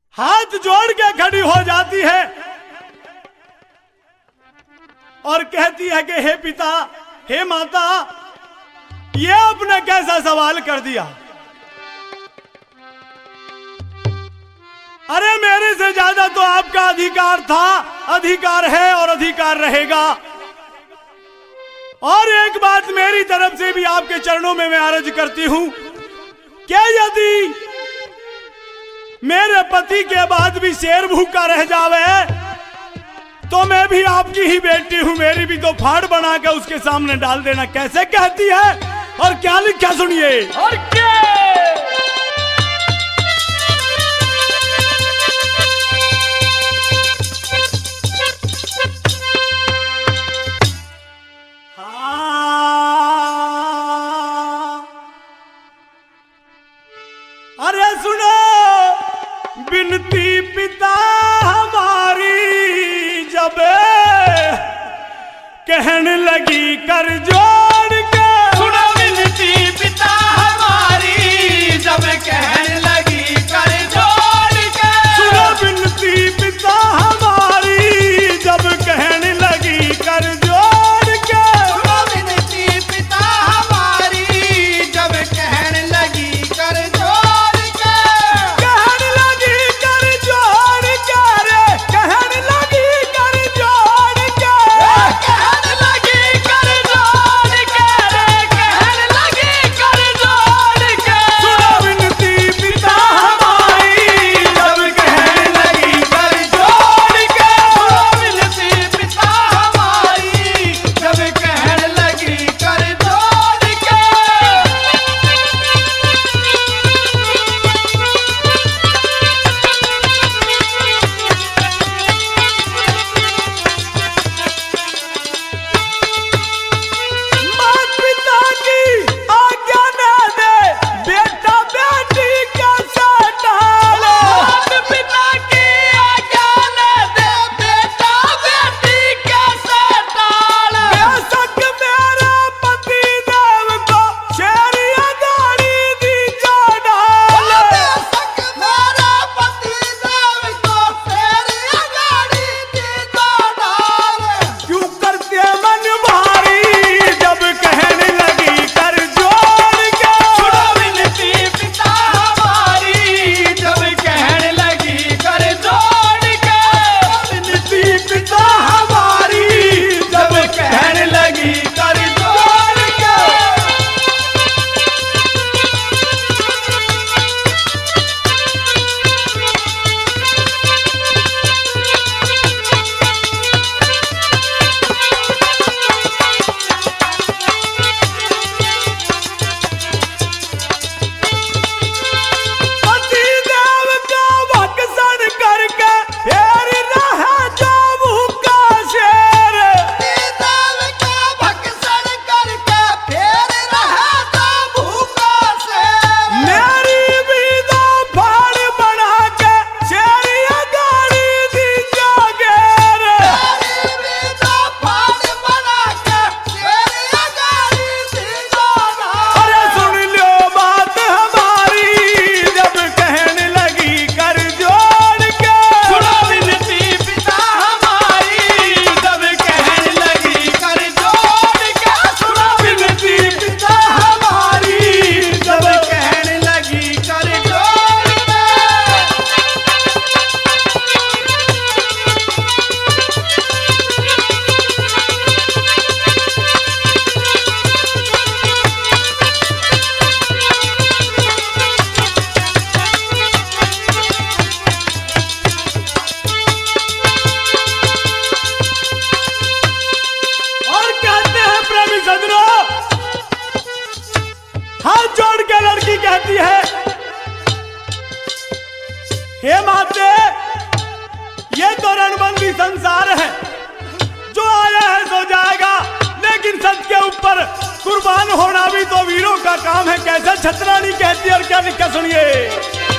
हाथ जोड़ के खड़ी हो जाती है और कहती है कि हे पिता, हे माता, ये आपने कैसा सवाल कर दिया। अरे मेरे से ज्यादा तो आपका अधिकार था, अधिकार है और अधिकार रहेगा। और एक बात मेरी तरफ से भी आपके चरणों में मैं अर्ज करती हूं कि यदि मेरे पति के बाद भी शेर भूखा रह जावे तो मैं भी आपकी ही बेटी हूं, मेरी भी तो फाड़ बना के उसके सामने डाल देना। कैसे कहती है और क्या लिखा सुनिए। और क्या अरे सुनो बिनती पिता हमारी जब कहने लगी कर जोड़ के। सुनो बिनती पिता हमारी जब कहने लगी कर जोड़ के। सुनो बिनती पिता हमारी जब कहने लगी कर जोड़ के। सुनो बिनती पिता हमारी जब कहने लगी कर जोड़ के। कहने लगी कर जोड़ के रे, कहने लगी कर जोड़ के। कहने लगी कर जोड़ के रे, कहने लगी कर जोड़ के। सुनो बिनती पिता हमारी जब कहने लगी कर जोड़ के। सुनो बिनती पिता हमारी जब कहने लगी कर जोड़ के। मात पिता की आज्ञा न दे, बेटा बेटी कैसे डाले। मात पिता की आज्ञा न दे, बेटा बेटी कैसे डाले। बेशक मेरे पति देव को शेरिया गाड़ी दी जा डाले। बेशक मेरे पति देव को शेरिया गाड़ी दी जा डाले। क्यों करते मन भारी जब कहने लगी कर जोड़ के। सुनो बिनती पिता हमारी जब कहने लगी कर जोड़ के। बिनती पिता हमारी जब कहने लगी कर जोड़ के। पति देव का भक्षण करके फिर रहा जो भूखा शेर। देव का भक्षण करके फिर रहा तो भूखा शेर। मेरी भी दो फाड़ बना के शेरिया गाड़ी दी जा घेर। मेरी भी तो फाड़ बना के शेरिया गाड़ी दी जाना। अरे सुन लो बात हमारी जब कहने लगी कर जोड़ के। सुनो बिनती पिता हमारी जब कहने लगी कर जोड़ के। सुनो बिनती पिता हमारी जब कहने लगी कर जोड़ के। और कहते हैं प्रेमी सजनों, हाथ जोड़ के लड़की कहती है, हे माते, ये तो रणबंदी संसार है, जो आया है सो जाएगा, लेकिन सत्य के ऊपर कुर्बान होना भी तो वीरों का काम है। कैसे छतरानी कहती है और क्या लिखा सुनिए।